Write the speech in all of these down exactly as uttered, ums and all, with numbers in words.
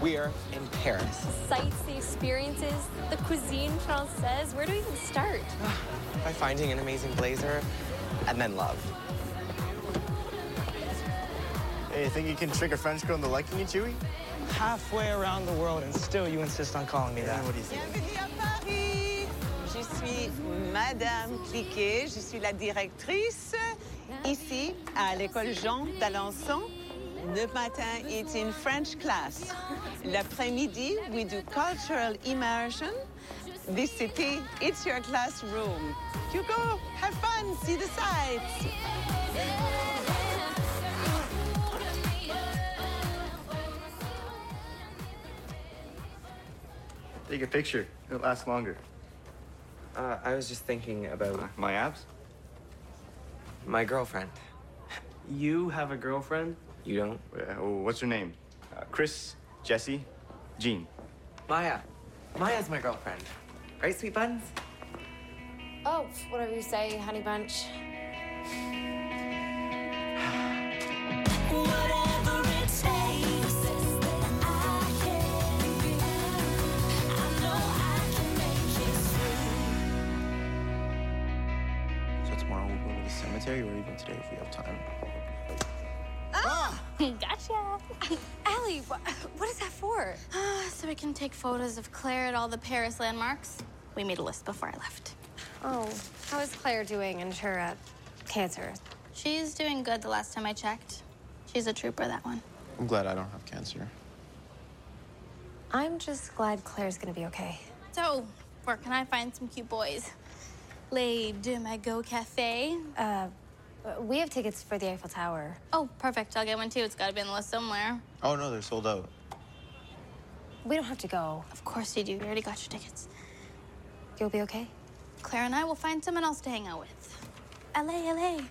We're in Paris. Sights, the experiences, the cuisine française. Where do we even start? By finding an amazing blazer, and then love. Hey, you think you can trick a French girl into liking you, Chewy? Halfway around the world, and still you insist on calling me that. What do you think? Bienvenue à Paris. Je suis Madame Cliquet, je suis la directrice ici à l'école Jean d'Alençon. Le matin est une French class. L'après-midi, we do cultural immersion. This city, it's your classroom. You go, have fun, see the sights. Take a picture. It'll last longer. Uh, I was just thinking about Uh, my abs? my girlfriend. You have a girlfriend? You don't? Uh, oh, what's her name? Uh, Chris, Jesse, Jean. Maya. Maya's my girlfriend. Right, sweet buns? Oh, whatever you say, honey bunch. Whatever it takes, I can be. I know I can make it through. So tomorrow we'll go to the cemetery, or even today if we have time. Gotcha. Allie, what, what is that for? So we can take photos of Claire at all the Paris landmarks. We made a list before I left. Oh, how is Claire doing and her uh, cancer? She's doing good the last time I checked. She's a trooper, that one. I'm glad I don't have cancer. I'm just glad Claire's gonna be okay. So, where can I find some cute boys? Les Deux Magots Cafe. Uh, we have tickets for the Eiffel Tower. Oh, perfect. I'll get one too. It's got to be on the list somewhere. Oh, no, they're sold out. We don't have to go. Of course you do. You already got your tickets. You'll be okay? Claire and I will find someone else to hang out with. L A, L A.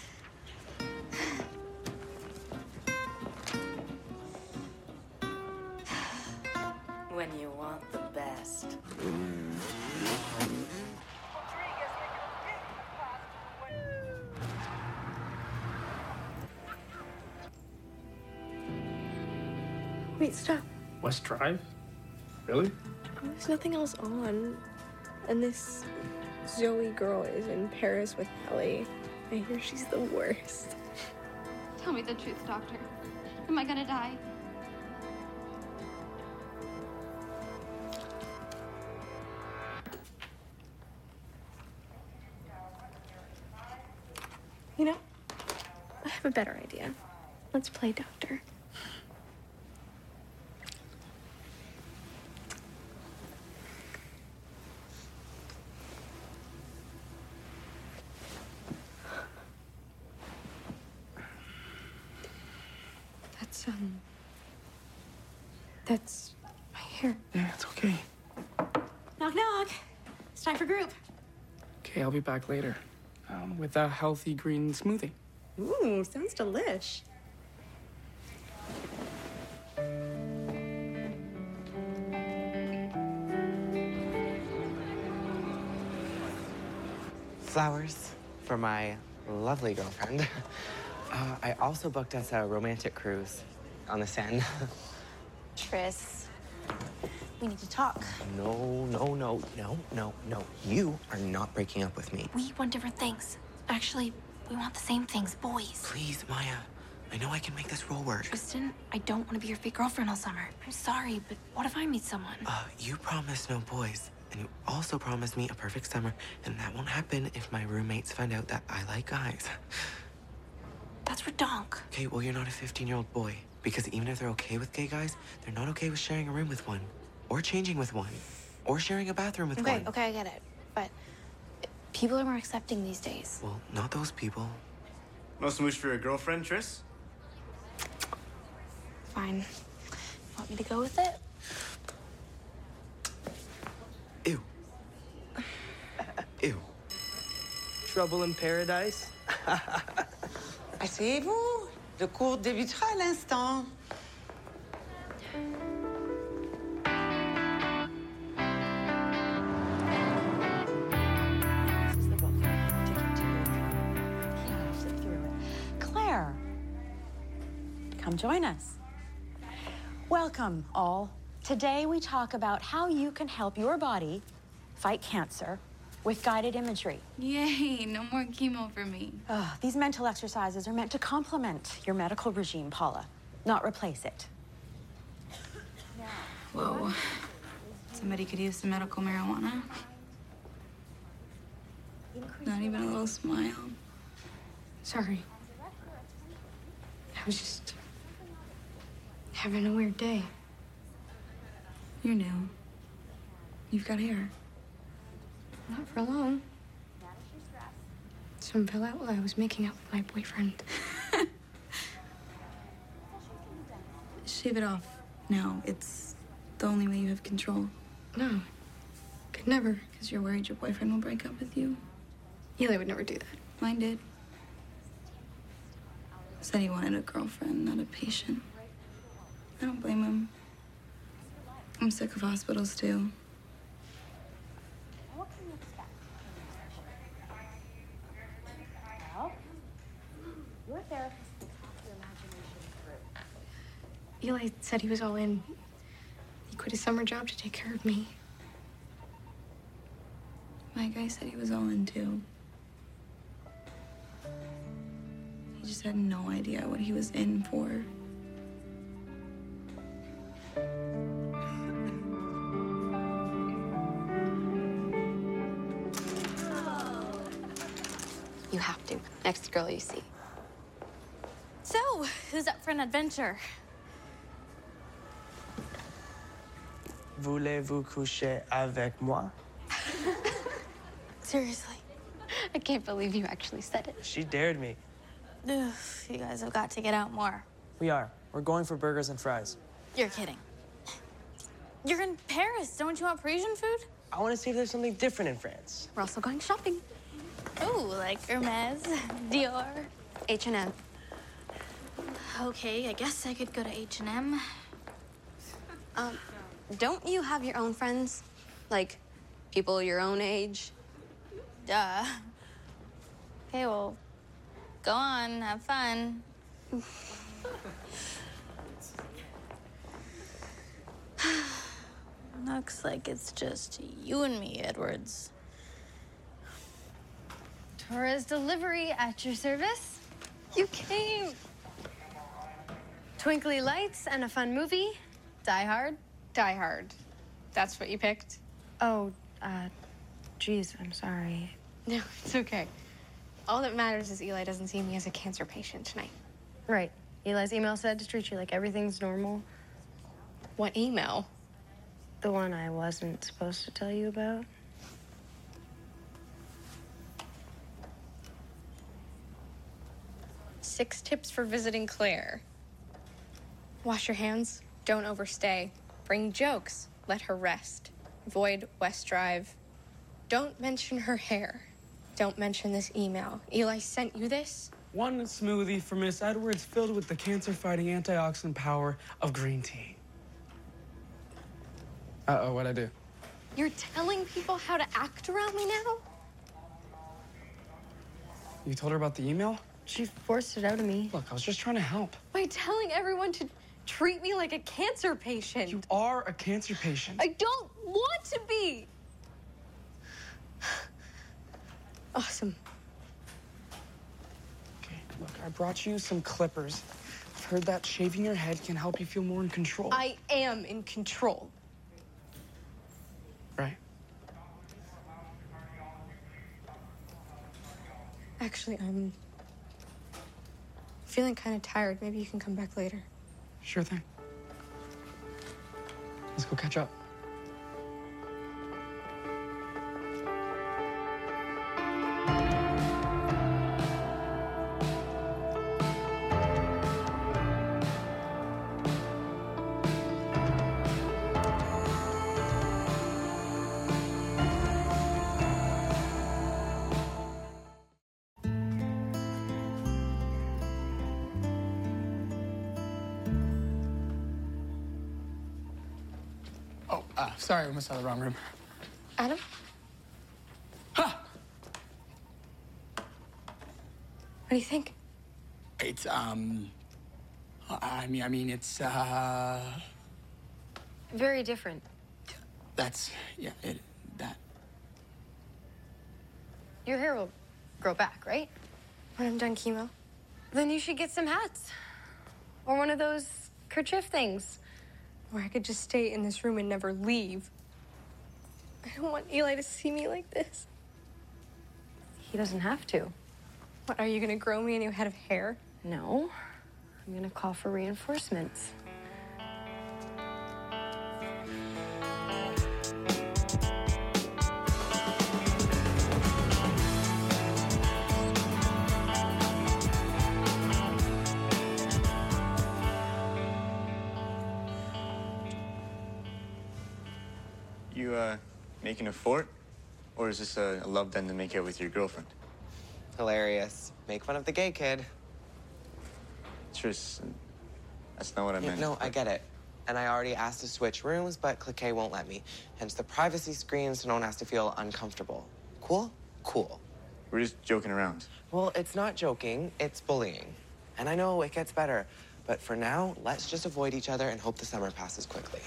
When you want the best. Wait, stop. West Drive? Really? There's nothing else on. And this Zoe girl is in Paris with Ellie. I hear she's the worst. Tell me the truth, Doctor. Am I gonna die? You know, I have a better idea. Let's play doctor. That's, um... That's my hair. Yeah, it's okay. Knock, knock. It's time for group. Okay, I'll be back later. Um, with a healthy green smoothie. Ooh, sounds delish. Flowers for my lovely girlfriend. Uh, I also booked us a romantic cruise on the Seine. Tris, we need to talk. No, no, no, no, no, no. You are not breaking up with me. We want different things. Actually, we want the same things, boys. Please, Maya. I know I can make this role work. Tristan, I don't want to be your fake girlfriend all summer. I'm sorry, but what if I meet someone? Uh, you promised no boys. And you also promised me a perfect summer. And that won't happen if my roommates find out that I like guys. That's redonk. Okay, well, you're not a fifteen-year-old boy. Because even if they're okay with gay guys, they're not okay with sharing a room with one. Or changing with one. Or sharing a bathroom with Okay, one. okay, I get it. But people are more accepting these days. Well, not those people. No smooch for your girlfriend, Tris? Fine. Want me to go with it? Ew. Ew. Trouble in paradise? Asseyez-vous. Le cours débutera à l'instant. Claire, come join us. Welcome, all. Today we talk about how you can help your body fight cancer with guided imagery. Yay, no more chemo for me. Ugh, these mental exercises are meant to complement your medical regime, Paula, not replace it. Whoa. Somebody could use some medical marijuana. Not even a little smile. Sorry. I was just having a weird day. You're new. You've got hair. Not for long. Some fell out while I was making out with my boyfriend. Shave it off now. It's the only way you have control. No. Could never. Because you're worried your boyfriend will break up with you. Eli would never do that. Mine did. Said he wanted a girlfriend, not a patient. I don't blame him. I'm sick of hospitals, too. Your therapist will talk your imagination through. Eli said he was all in. He quit his summer job to take care of me. My guy said he was all in, too. He just had no idea what he was in for. You have to. Next girl you see. So, who's up for an adventure? Voulez-vous coucher avec moi? Seriously. I can't believe you actually said it. She dared me. Ugh, you guys have got to get out more. We are. We're going for burgers and fries. You're kidding. You're in Paris. Don't you want Parisian food? I want to see if there's something different in France. We're also going shopping. Oh, like Hermes, Dior. H and M. Okay, I guess I could go to H and M. Um, don't you have your own friends? Like, people your own age? Duh. Okay, well, go on, have fun. Looks like it's just you and me, Edwards. Torres Delivery at your service. You came! Twinkly lights and a fun movie. Die Hard. Die Hard. That's what you picked? Oh, uh, geez, I'm sorry. No, it's okay. All that matters is Eli doesn't see me as a cancer patient tonight. Right. Eli's email said to treat you like everything's normal. What email? The one I wasn't supposed to tell you about. Six tips for visiting Claire. Wash your hands. Don't overstay. Bring jokes. Let her rest. Avoid West Drive. Don't mention her hair. Don't mention this email. Eli sent you this? One smoothie for Miss Edwards filled with the cancer-fighting antioxidant power of green tea. Uh-oh, what'd I do? You're telling people how to act around me now? You told her about the email? She forced it out of me. Look, I was just trying to help. By telling everyone to treat me like a cancer patient. You are a cancer patient. I don't want to be. Awesome. Okay, look, I brought you some clippers. I've heard that shaving your head can help you feel more in control. I am in control. Right. Actually, I'm feeling kind of tired. Maybe you can come back later. Sure thing. Let's go catch up. Oh, uh, sorry, we must have the wrong room. Adam? Ha! What do you think? It's, um... I mean, I mean, it's, uh... Very different. That's, yeah, it, that. Your hair will grow back, right? When I'm done chemo. Then you should get some hats. Or one of those kerchief things. Or I could just stay in this room and never leave. I don't want Eli to see me like this. He doesn't have to. What, are you gonna grow me a new head of hair? No. I'm gonna call for reinforcements. You, uh, making a fort? Or is this a, a love den to make out with your girlfriend? Hilarious. Make fun of the gay kid. Tris, that's not what I Yeah, meant. no, I get it. And I already asked to switch rooms, but Cliquet won't let me. Hence the privacy screen, so no one has to feel uncomfortable. Cool? Cool. We're just joking around. Well, it's not joking, it's bullying. And I know it gets better, but for now, let's just avoid each other and hope the summer passes quickly.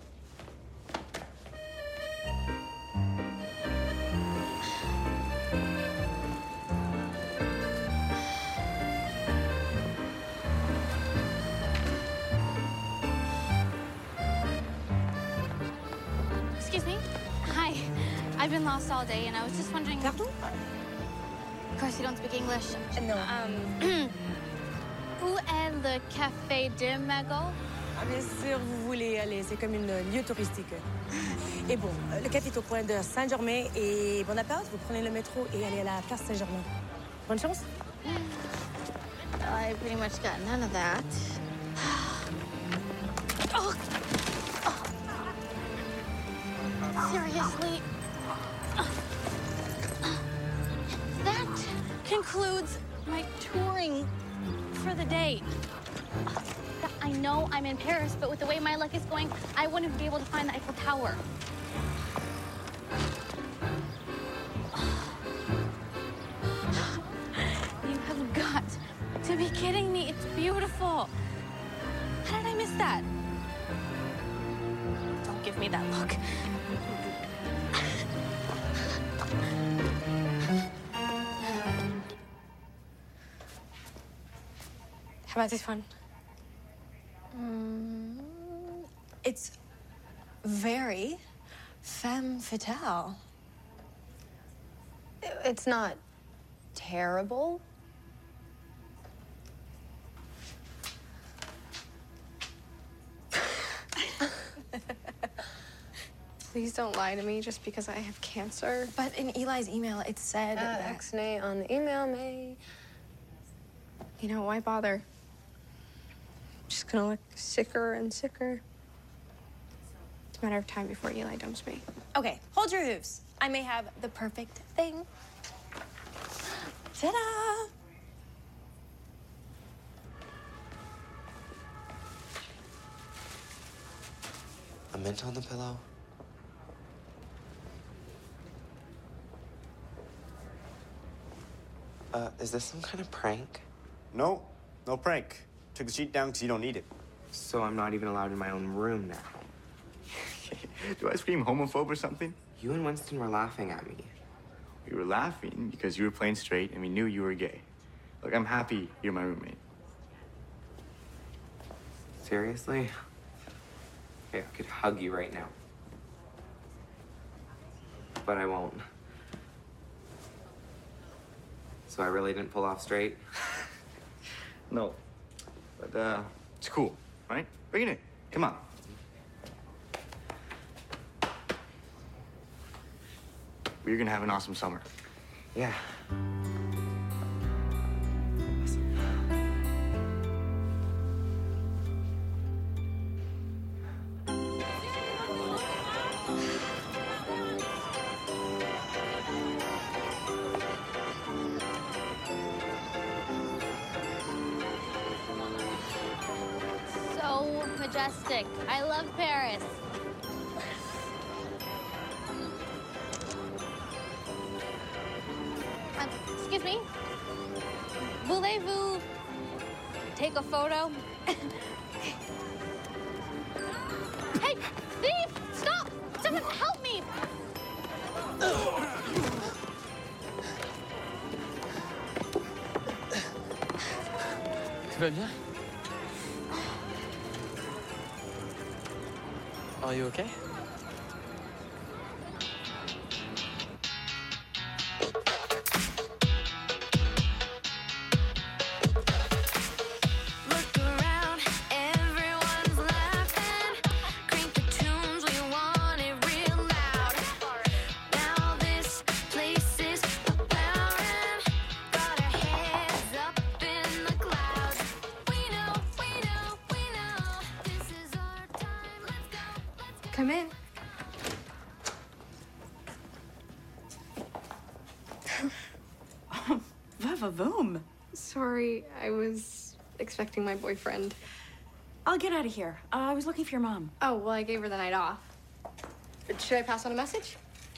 Excuse me? Hi. I've been lost all day, and I was just wondering... Pardon? Of course, you don't speak English. No. Um, où est le Café de Mago? Ah, bien sûr, vous voulez aller. C'est comme un lieu touristique. Et bon, le café est au coin de Saint-Germain. Et Bonaparte, vous prenez le métro et allez à la place Saint-Germain. Bonne chance. I pretty much got none of that. Oh. Oh. Seriously? That concludes my touring for the day. I know I'm in Paris, but with the way my luck is going, I wouldn't be able to find the Eiffel Tower. You have got to be kidding me. It's beautiful. How did I miss that? Don't give me that look. How about this one? Mm, it's very femme fatale. It's not terrible. Please don't lie to me just because I have cancer. But in Eli's email, it said... Uh, X-nay on the email, May. You know, why bother? I'm just gonna look sicker and sicker. It's a matter of time before Eli dumps me. Okay, hold your hooves. I may have the perfect thing. Ta-da! A mint on the pillow? Uh, is this some kind of prank? No, no prank. Took the sheet down because you don't need it. So I'm not even allowed in my own room now. Do I scream homophobe or something? You and Winston were laughing at me. We were laughing because you were playing straight and we knew you were gay. Look, I'm happy you're my roommate. Seriously? Okay, I could hug you right now. But I won't. So I really didn't pull off straight? No. But, uh, it's cool, right? Bring it in. Come on. We're gonna have an awesome summer. Yeah. So majestic. I love Paris. Um, excuse me? Voulez-vous take a photo? Hey! Someone help me! Tu vas bien? Are you okay? Look around, everyone's laughing. Crank the tunes, we want it real loud. Now this place is a-powering. Got our heads up in the clouds. We know, we know, we know. This is our time. Let's go, let's go. Come in. Va-va-voom. Sorry, I was expecting my boyfriend. I'll get out of here. Uh, I was looking for your mom. Oh, well, I gave her the night off. Should I pass on a message?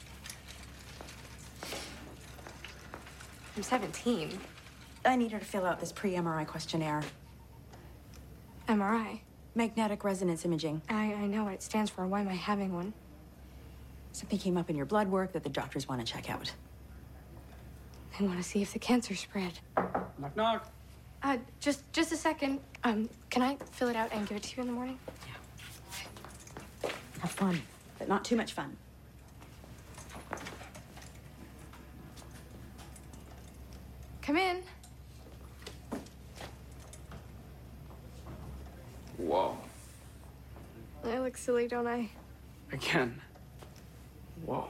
I'm seventeen. I need her to fill out this pre-M R I questionnaire. M R I? Magnetic resonance imaging. I, I know what it stands for. Why am I having one? Something came up in your blood work that the doctors want to check out. They want to see if the cancer spread. Knock, knock. Uh, just just a second. Um, can I fill it out and give it to you in the morning? Have fun, but not too much fun. Come in. Whoa. I look silly, don't I? Again. Whoa.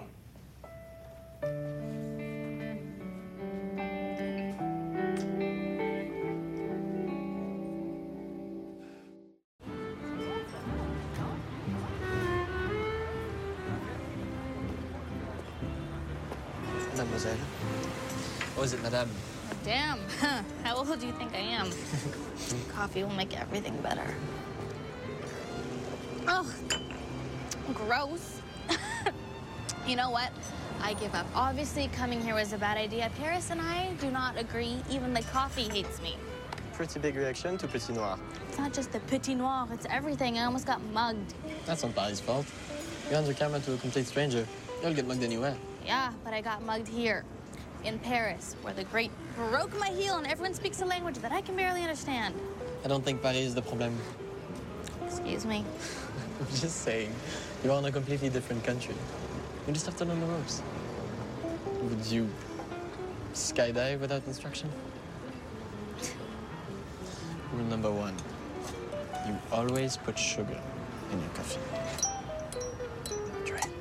Mademoiselle. Or is it Madame? Damn. How old do you think I am? Coffee will make everything better. Oh, gross. You know what? I give up. Obviously, coming here was a bad idea. Paris and I do not agree. Even the coffee hates me. Pretty big reaction to Petit Noir. It's not just the petit noir, it's everything. I almost got mugged. That's not Paris' fault. You hand your camera to a complete stranger. You'll get mugged anywhere. Yeah, but I got mugged here, in Paris, where the great broke my heel and everyone speaks a language that I can barely understand. I don't think Paris is the problem. Excuse me. I'm just saying, you're in a completely different country. You just have to learn the ropes. Would you skydive without instruction? Rule number one, you always put sugar in your coffee. Try it.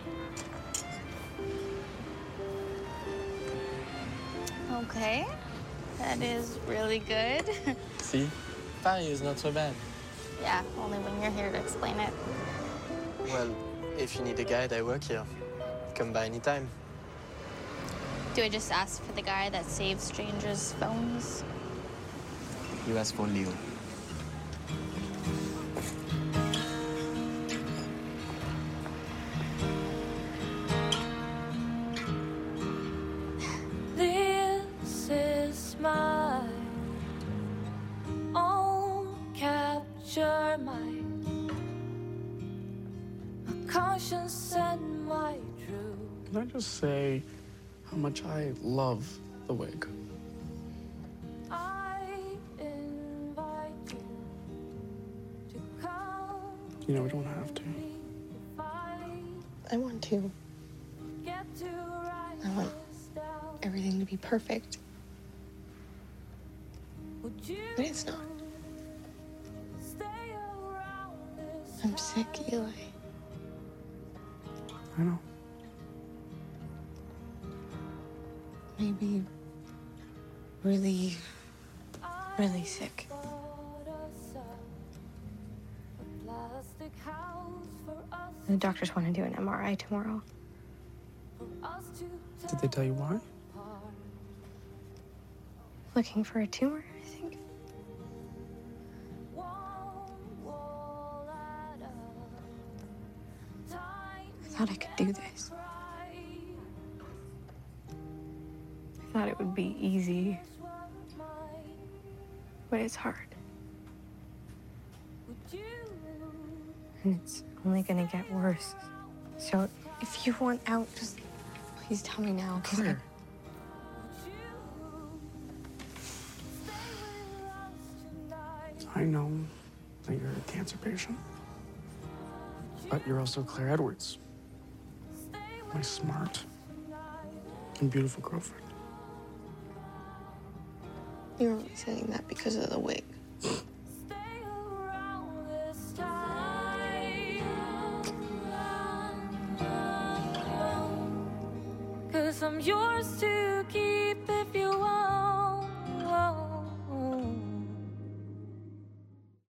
Okay, that is really good. See? Paris is not so bad. Yeah, only when you're here to explain it. Well, if you need a guide, I work here. Come by anytime. Do I just ask for the guy that saves strangers' phones? You ask for Leo. This is my own capture mind, my conscience and my truth. Can I just say how much I love the wig? I invite you to come. You know, we don't have to. I want to. Get to write I want this down. everything to be perfect. Would you But it's not. stay around this I'm sick, Eli. I know. Maybe really, really sick. plastic house for us, The doctors want to do an M R I tomorrow. for us to Did they tell you why? Looking for a tumor, I think. I thought I could do this. I thought it would be easy. But it's hard. And it's only gonna get worse. So If you want out, just please tell me now. 'Cause Claire. I know that you're a cancer patient, but you're also Claire Edwards, my smart and beautiful girlfriend. You're only saying that because of the wig. Cause I'm yours to keep.